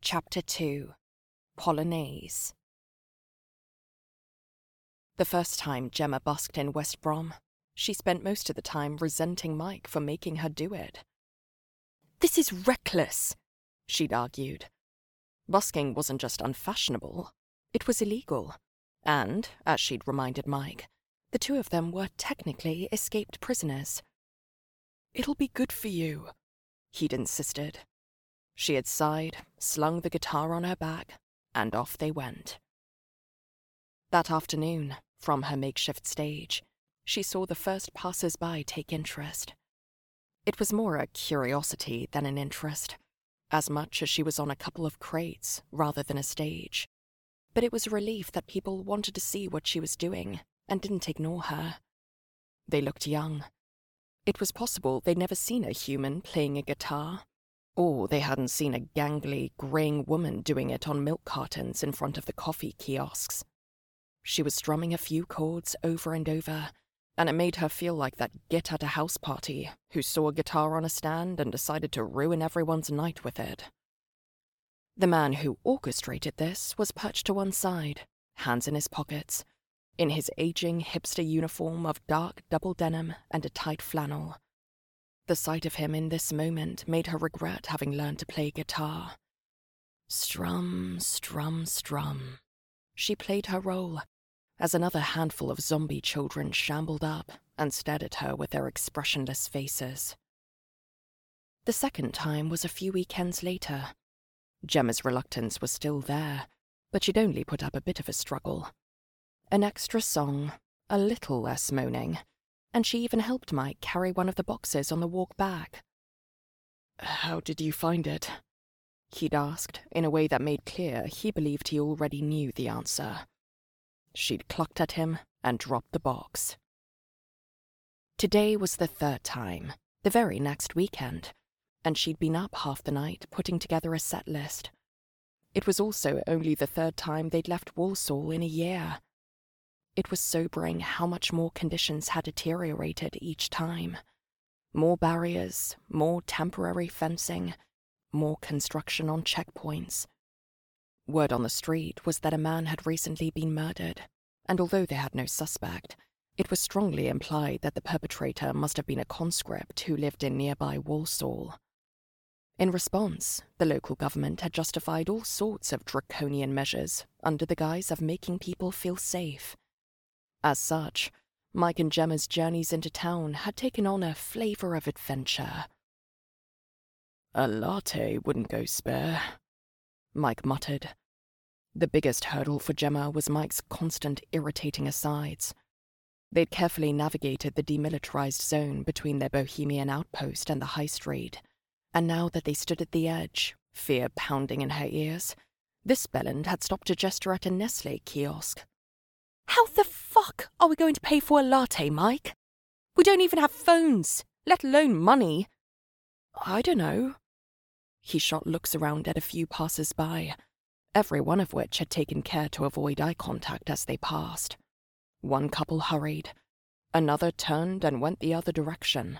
Chapter 2 Polonaise. The first time Gemma busked in West Brom, she spent most of the time resenting Mike for making her do it. "This is reckless," she'd argued. Busking wasn't just unfashionable, it was illegal. And, as she'd reminded Mike, the two of them were technically escaped prisoners. "It'll be good for you," he'd insisted. She had sighed, slung the guitar on her back, and off they went. That afternoon, from her makeshift stage, she saw the first passers-by take interest. It was more a curiosity than an interest, as much as she was on a couple of crates rather than a stage. But it was a relief that people wanted to see what she was doing and didn't ignore her. They looked young. It was possible they'd never seen a human playing a guitar, or they hadn't seen a gangly, greying woman doing it on milk cartons in front of the coffee kiosks. She was strumming a few chords over and over, and it made her feel like that git at a house party who saw a guitar on a stand and decided to ruin everyone's night with it. The man who orchestrated this was perched to one side, hands in his pockets, in his aging hipster uniform of dark double denim and a tight flannel. The sight of him in this moment made her regret having learned to play guitar. Strum, strum, strum. She played her role, as another handful of zombie children shambled up and stared at her with their expressionless faces. The second time was a few weekends later. Gemma's reluctance was still there, but she'd only put up a bit of a struggle. An extra song, a little less moaning, and she even helped Mike carry one of the boxes on the walk back. "How did you find it?" he'd asked, in a way that made clear he believed he already knew the answer. She'd clucked at him and dropped the box. Today was the third time, the very next weekend, and she'd been up half the night putting together a set list. It was also only the third time they'd left Walsall in a year. It was sobering how much more conditions had deteriorated each time. More barriers, more temporary fencing, more construction on checkpoints. Word on the street was that a man had recently been murdered, and although they had no suspect, it was strongly implied that the perpetrator must have been a conscript who lived in nearby Walsall. In response, the local government had justified all sorts of draconian measures under the guise of making people feel safe. As such, Mike and Gemma's journeys into town had taken on a flavour of adventure. "A latte wouldn't go spare," Mike muttered. The biggest hurdle for Gemma was Mike's constant irritating asides. They'd carefully navigated the demilitarized zone between their bohemian outpost and the high street, and now that they stood at the edge, fear pounding in her ears, this bellend had stopped to gesture at a Nestlé kiosk. "How the fuck are we going to pay for a latte, Mike? We don't even have phones, let alone money." "I don't know." He shot looks around at a few passers-by, every one of which had taken care to avoid eye contact as they passed. One couple hurried, another turned and went the other direction.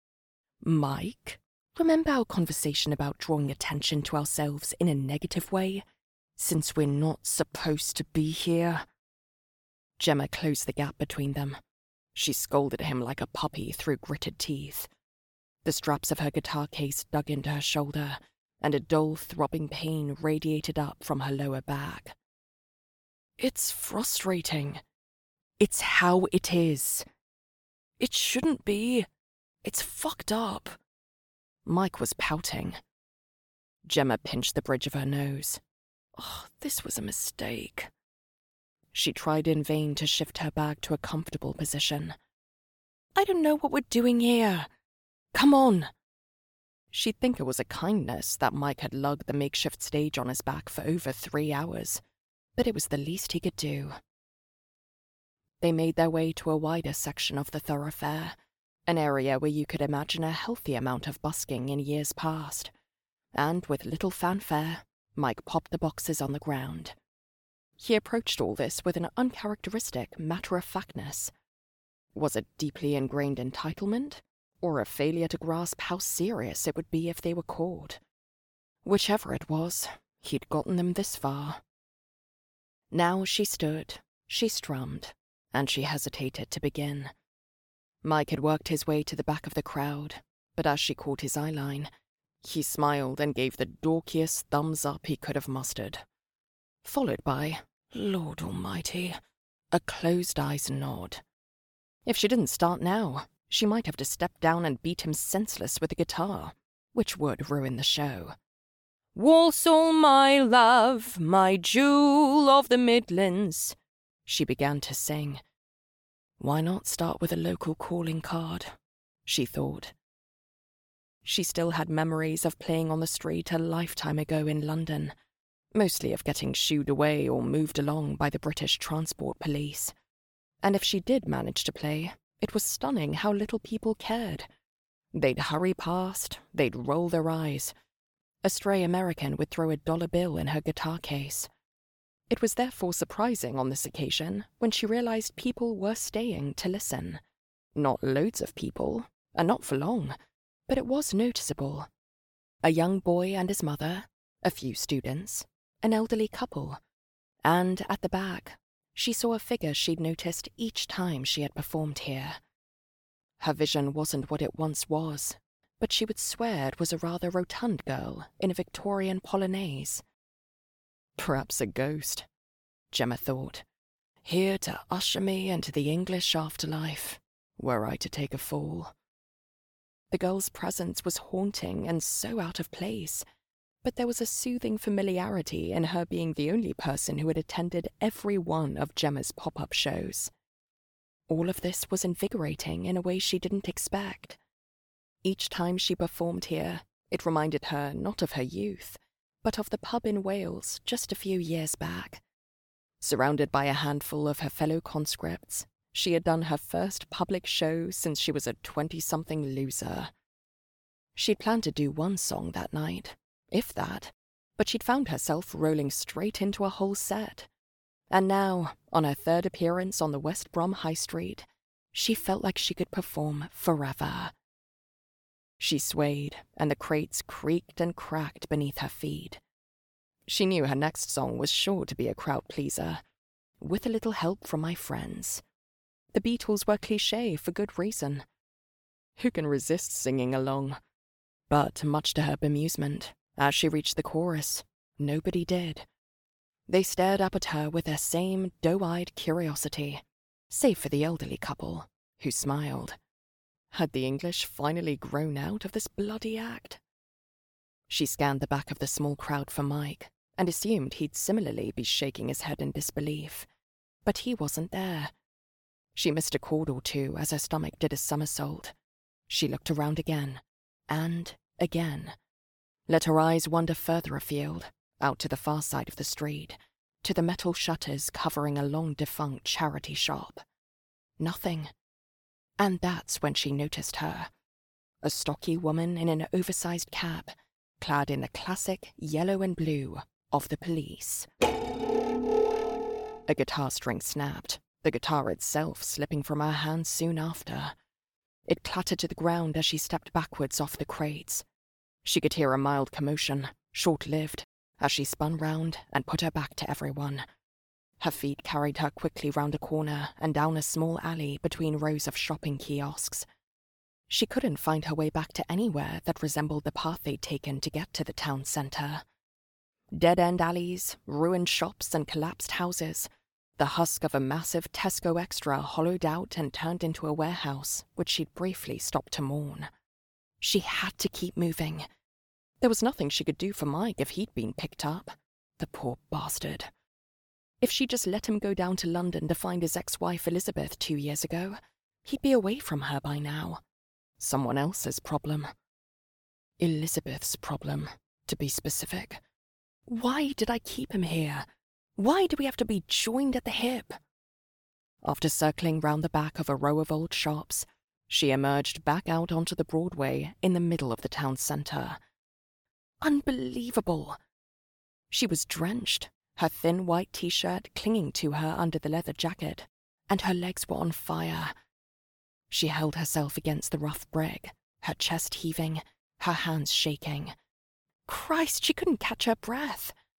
"Mike, remember our conversation about drawing attention to ourselves in a negative way, since we're not supposed to be here?" Gemma closed the gap between them. She scolded him like a puppy through gritted teeth. The straps of her guitar case dug into her shoulder, and a dull, throbbing pain radiated up from her lower back. "It's frustrating. It's how it is. It shouldn't be. It's fucked up." Mike was pouting. Gemma pinched the bridge of her nose. "Oh, this was a mistake." She tried in vain to shift her bag to a comfortable position. "I don't know what we're doing here. Come on." She'd think it was a kindness that Mike had lugged the makeshift stage on his back for over 3 hours, but it was the least he could do. They made their way to a wider section of the thoroughfare, an area where you could imagine a healthy amount of busking in years past, and with little fanfare, Mike popped the boxes on the ground. He approached all this with an uncharacteristic matter-of-factness. Was it deeply ingrained entitlement, or a failure to grasp how serious it would be if they were caught? Whichever it was, He'd gotten them this far. Now she stood, she strummed, and she hesitated to begin. Mike had worked his way to the back of the crowd, but as she caught his eyeline, he smiled and gave the dorkiest thumbs up he could have mustered, followed by, Lord Almighty, a closed-eyes nod. If she didn't start now, she might have to step down and beat him senseless with a guitar, which would ruin the show. "Walsall, my love, my jewel of the Midlands," she began to sing. Why not start with a local calling card, she thought. She still had memories of playing on the street a lifetime ago in London, mostly of getting shooed away or moved along by the British Transport Police. And if she did manage to play, it was stunning how little people cared. They'd hurry past, they'd roll their eyes. A stray American would throw a dollar bill in her guitar case. It was therefore surprising on this occasion when she realized people were staying to listen. Not loads of people, and not for long, but it was noticeable. A young boy and his mother, a few students, an elderly couple, and at the back, she saw a figure she'd noticed each time she had performed here. Her vision wasn't what it once was, but she would swear it was a rather rotund girl in a Victorian polonaise. Perhaps a ghost, Gemma thought, here to usher me into the English afterlife, were I to take a fall. The girl's presence was haunting and so out of place, but there was a soothing familiarity in her being the only person who had attended every one of Gemma's pop-up shows. All of this was invigorating in a way she didn't expect. Each time she performed here, it reminded her not of her youth, but of the pub in Wales just a few years back. Surrounded by a handful of her fellow conscripts, she had done her first public show since she was a 20-something loser. She'd planned to do one song that night, if that, but she'd found herself rolling straight into a whole set. And now, on her third appearance on the West Brom High Street, she felt like she could perform forever. She swayed, and the crates creaked and cracked beneath her feet. She knew her next song was sure to be a crowd pleaser, with a little help from my friends. The Beatles were cliché for good reason. Who can resist singing along? But, much to her bemusement, as she reached the chorus, nobody did. They stared up at her with their same doe-eyed curiosity, save for the elderly couple, who smiled. Had the English finally grown out of this bloody act? She scanned the back of the small crowd for Mike, and assumed he'd similarly be shaking his head in disbelief. But he wasn't there. She missed a chord or two as her stomach did a somersault. She looked around again, and again. Let her eyes wander further afield, out to the far side of the street, to the metal shutters covering a long-defunct charity shop. Nothing. And that's when she noticed her. A stocky woman in an oversized cap, clad in the classic yellow and blue of the police. A guitar string snapped, the guitar itself slipping from her hand soon after. It clattered to the ground as she stepped backwards off the crates. She could hear a mild commotion, short-lived, as she spun round and put her back to everyone. Her feet carried her quickly round a corner and down a small alley between rows of shopping kiosks. She couldn't find her way back to anywhere that resembled the path they'd taken to get to the town centre. Dead-end alleys, ruined shops and collapsed houses, the husk of a massive Tesco Extra hollowed out and turned into a warehouse, which she'd briefly stopped to mourn. She had to keep moving. There was nothing she could do for Mike if he'd been picked up. The poor bastard. If she'd just let him go down to London to find his ex-wife Elizabeth 2 years ago, he'd be away from her by now. Someone else's problem. Elizabeth's problem, to be specific. Why did I keep him here? Why do we have to be joined at the hip? After circling round the back of a row of old shops, she emerged back out onto the Broadway in the middle of the town centre. Unbelievable! She was drenched, her thin white t-shirt clinging to her under the leather jacket, and her legs were on fire. She held herself against the rough brick, her chest heaving, her hands shaking. Christ, she couldn't catch her breath.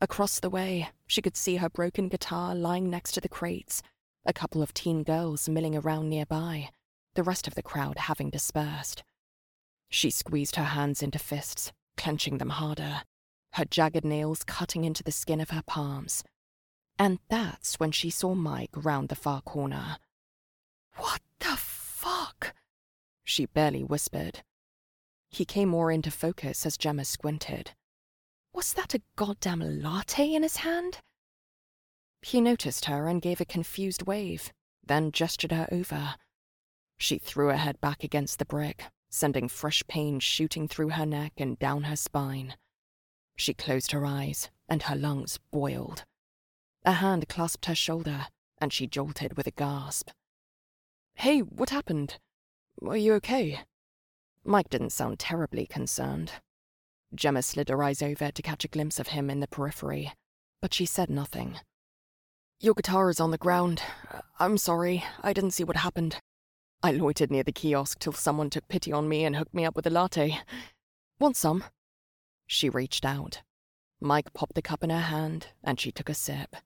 Across the way, she could see her broken guitar lying next to the crates, a couple of teen girls milling around nearby, the rest of the crowd having dispersed. She squeezed her hands into fists, clenching them harder, her jagged nails cutting into the skin of her palms. And that's when she saw Mike round the far corner. "What the fuck?" she barely whispered. He came more into focus as Gemma squinted. Was that a goddamn latte in his hand? He noticed her and gave a confused wave, then gestured her over. She threw her head back against the brick, sending fresh pain shooting through her neck and down her spine. She closed her eyes, and her lungs boiled. A hand clasped her shoulder, and she jolted with a gasp. "Hey, what happened? Are you okay?" Mike didn't sound terribly concerned. Gemma slid her eyes over to catch a glimpse of him in the periphery, but she said nothing. "Your guitar is on the ground. I'm sorry, I didn't see what happened. I loitered near the kiosk till someone took pity on me and hooked me up with a latte. Want some?" She reached out. Mike popped the cup in her hand, and she took a sip.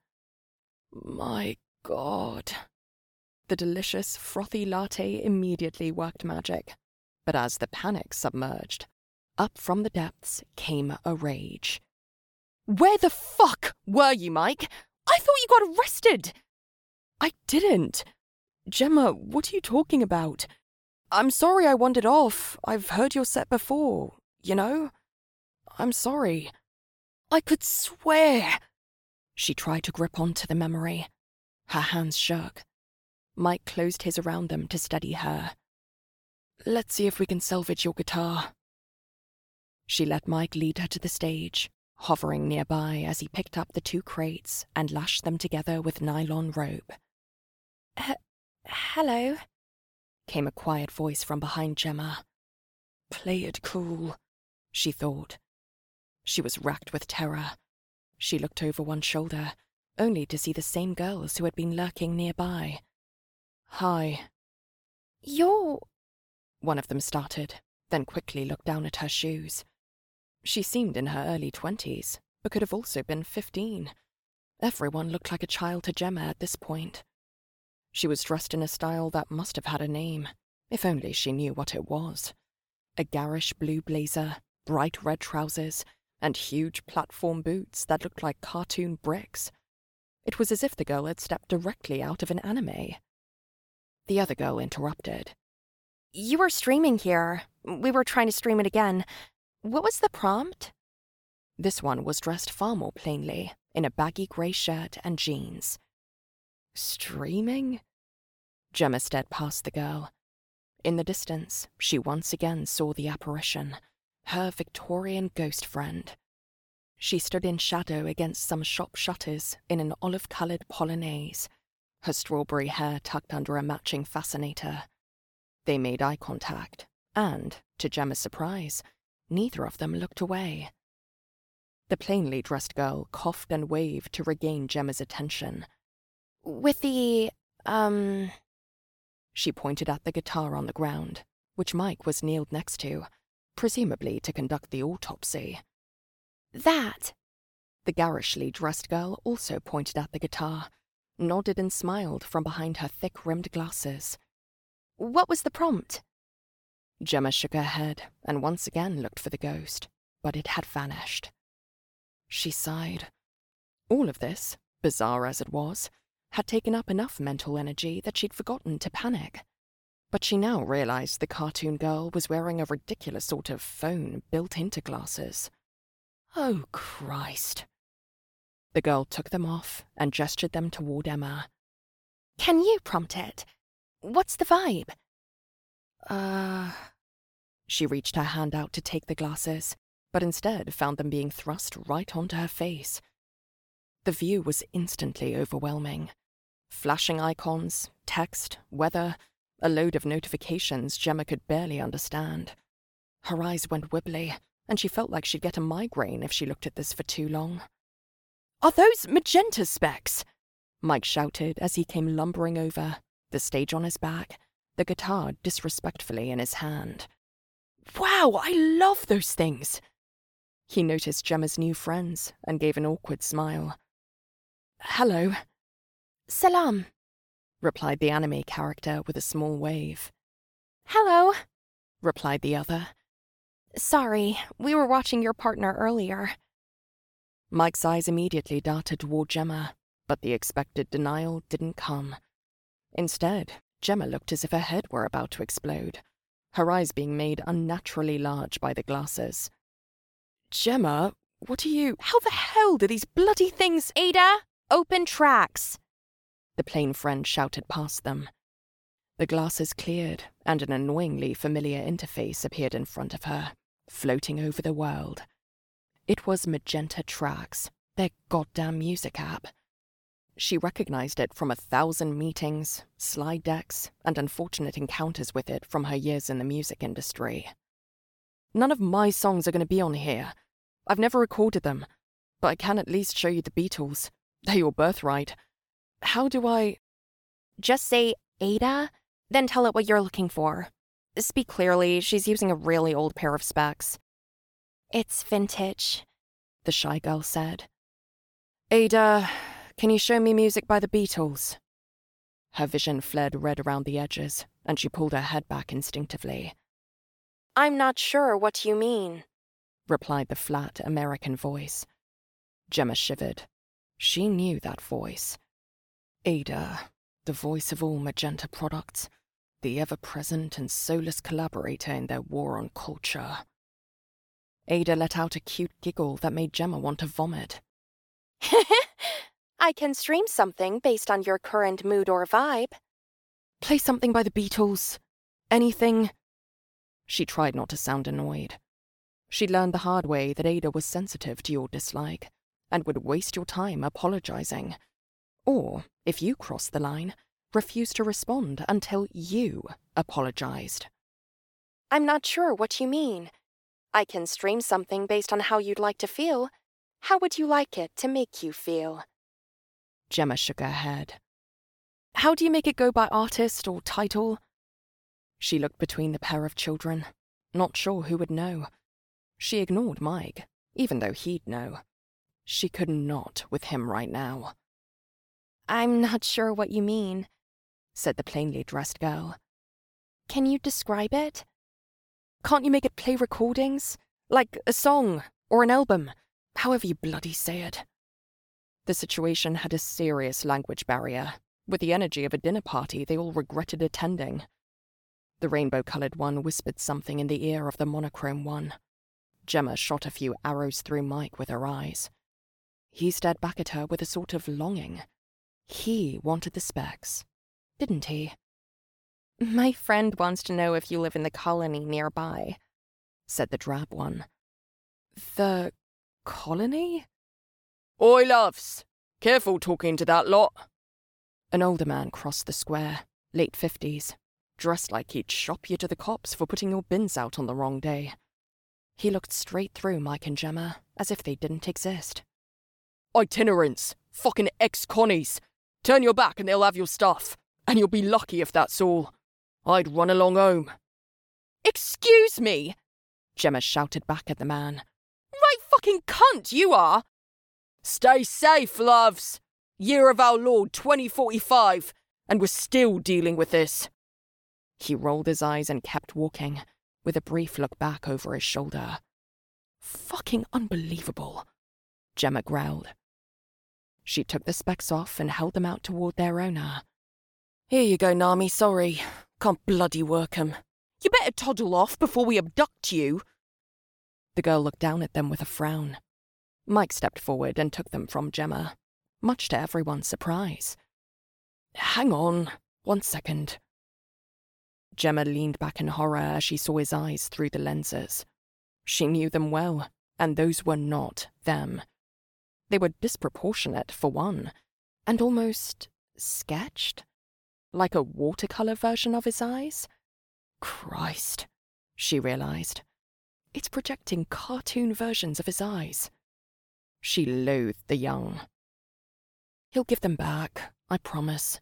My God. The delicious, frothy latte immediately worked magic. But as the panic submerged, up from the depths came a rage. "Where the fuck were you, Mike? I thought you got arrested!" "I didn't. Gemma, what are you talking about? I'm sorry I wandered off. I've heard your set before, you know? I'm sorry." "I could swear." She tried to grip onto the memory. Her hands shook. Mike closed his around them to steady her. "Let's see if we can salvage your guitar." She let Mike lead her to the stage, hovering nearby as he picked up the two crates and lashed them together with nylon rope. "Hello," came a quiet voice from behind Gemma. Play it cool, she thought. She was racked with terror. She looked over one shoulder, only to see the same girls who had been lurking nearby. "Hi." "You're—" one of them started, then quickly looked down at her shoes. She seemed in her early 20s, but could have also been 15. Everyone looked like a child to Gemma at this point. She was dressed in a style that must have had a name, if only she knew what it was. A garish blue blazer, bright red trousers, and huge platform boots that looked like cartoon bricks. It was as if the girl had stepped directly out of an anime. The other girl interrupted. "You were streaming here. We were trying to stream it again. What was the prompt?" This one was dressed far more plainly, in a baggy grey shirt and jeans. "Streaming?" Gemma stared past the girl. In the distance, she once again saw the apparition, her Victorian ghost friend. She stood in shadow against some shop shutters in an olive-coloured polonaise, her strawberry hair tucked under a matching fascinator. They made eye contact, and, to Gemma's surprise, neither of them looked away. The plainly dressed girl coughed and waved to regain Gemma's attention. "With the, She pointed at the guitar on the ground, which Mike was kneeled next to, presumably to conduct the autopsy. "That." The garishly dressed girl also pointed at the guitar, nodded and smiled from behind her thick-rimmed glasses. "What was the prompt?" Gemma shook her head and once again looked for the ghost, but it had vanished. She sighed. All of this, bizarre as it was, had taken up enough mental energy that she'd forgotten to panic. But she now realized the cartoon girl was wearing a ridiculous sort of phone built into glasses. Oh, Christ. The girl took them off and gestured them toward Emma. "Can you prompt it? What's the vibe?" She reached her hand out to take the glasses, but instead found them being thrust right onto her face. The view was instantly overwhelming. Flashing icons, text, weather, a load of notifications Gemma could barely understand. Her eyes went wibbly, and she felt like she'd get a migraine if she looked at this for too long. "Are those magenta specks?" Mike shouted as he came lumbering over, the stage on his back, the guitar disrespectfully in his hand. "Wow, I love those things!" He noticed Gemma's new friends and gave an awkward smile. "Hello." "Salam," replied the anime character with a small wave. "Hello," replied the other. "Sorry, we were watching your partner earlier." Mike's eyes immediately darted toward Gemma, but the expected denial didn't come. Instead, Gemma looked as if her head were about to explode, her eyes being made unnaturally large by the glasses. "Gemma, what are you— How the hell do these bloody things— Ada, open tracks!" The plane friend shouted past them. The glasses cleared, and an annoyingly familiar interface appeared in front of her, floating over the world. It was Magenta Tracks, their goddamn music app. She recognized it from 1,000 meetings, slide decks, and unfortunate encounters with it from her years in the music industry. "None of my songs are going to be on here. I've never recorded them, but I can at least show you the Beatles. They're your birthright. How do I—" "Just say Ada, then tell it what you're looking for. Speak clearly, she's using a really old pair of specs." "It's vintage," the shy girl said. "Ada, can you show me music by the Beatles?" Her vision fled red around the edges, and she pulled her head back instinctively. "I'm not sure what you mean," replied the flat American voice. Gemma shivered. She knew that voice. Ada, the voice of all Magenta products, the ever-present and soulless collaborator in their war on culture. Ada let out a cute giggle that made Gemma want to vomit. "I can stream something based on your current mood or vibe." "Play something by the Beatles. Anything." She tried not to sound annoyed. She'd learned the hard way that Ada was sensitive to your dislike and would waste your time apologizing. Or, if you crossed the line, refuse to respond until you apologized. "I'm not sure what you mean. I can stream something based on how you'd like to feel. How would you like it to make you feel?" Gemma shook her head. "How do you make it go by artist or title?" She looked between the pair of children, not sure who would know. She ignored Mike, even though he'd know. She could not with him right now. "I'm not sure what you mean," said the plainly dressed girl. "Can you describe it?" "Can't you make it play recordings? Like a song, or an album, however you bloody say it." The situation had a serious language barrier, with the energy of a dinner party they all regretted attending. The rainbow-coloured one whispered something in the ear of the monochrome one. Gemma shot a few arrows through Mike with her eyes. He stared back at her with a sort of longing. He wanted the specs, didn't he? "My friend wants to know if you live in the colony nearby," said the drab one. "The colony?" "Oi, loves! Careful talking to that lot." An older man crossed the square, late 50s, dressed like he'd shop you to the cops for putting your bins out on the wrong day. He looked straight through Mike and Gemma, as if they didn't exist. "Itinerants! Fucking ex-connies! Turn your back and they'll have your stuff, and you'll be lucky if that's all. I'd run along home." "Excuse me!" Gemma shouted back at the man. "Right fucking cunt you are!" "Stay safe, loves! Year of our Lord 2045, and we're still dealing with this." He rolled his eyes and kept walking, with a brief look back over his shoulder. "Fucking unbelievable," Gemma growled. She took the specs off and held them out toward their owner. "Here you go, Nami, sorry. Can't bloody work 'em. You better toddle off before we abduct you." The girl looked down at them with a frown. Mike stepped forward and took them from Gemma, much to everyone's surprise. "Hang on, 1 second." Gemma leaned back in horror as she saw his eyes through the lenses. She knew them well, and those were not them. They were disproportionate, for one, and almost sketched. Like a watercolor version of his eyes? Christ, she realized. It's projecting cartoon versions of his eyes. She loathed the young. "He'll give them back, I promise."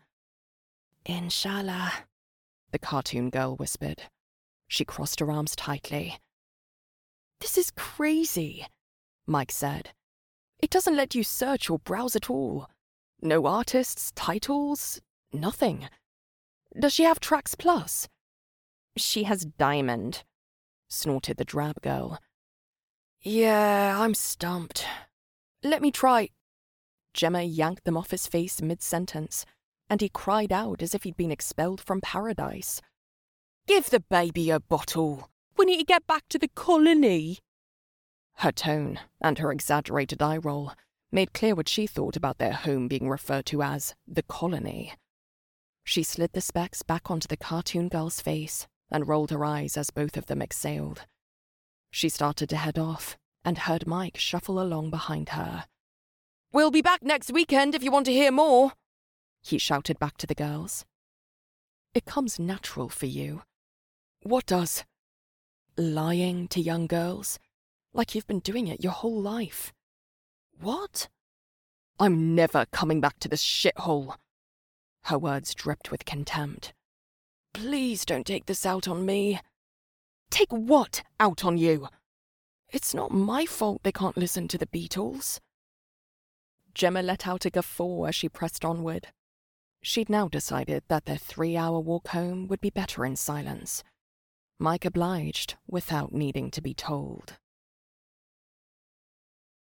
"Inshallah," the cartoon girl whispered. She crossed her arms tightly. "This is crazy. Mike said. It doesn't let you search or browse at all. No artists, titles, nothing. Does she have Trax Plus? She has Diamond, snorted the drab girl. Yeah, I'm stumped. Let me try. Gemma yanked them off his face mid-sentence, and he cried out as if he'd been expelled from paradise. Give the baby a bottle. We need to get back to the colony. Her tone, and her exaggerated eye roll, made clear what she thought about their home being referred to as the colony. She slid the specs back onto the cartoon girl's face and rolled her eyes as both of them exhaled. She started to head off and heard Mike shuffle along behind her. We'll be back next weekend if you want to hear more, he shouted back to the girls. It comes natural for you. What does? Lying to young girls? Like you've been doing it your whole life. What? I'm never coming back to this shithole. Her words dripped with contempt. Please don't take this out on me. Take what out on you? It's not my fault they can't listen to the Beatles. Gemma let out a guffaw as she pressed onward. She'd now decided that their 3-hour walk home would be better in silence. Mike obliged without needing to be told.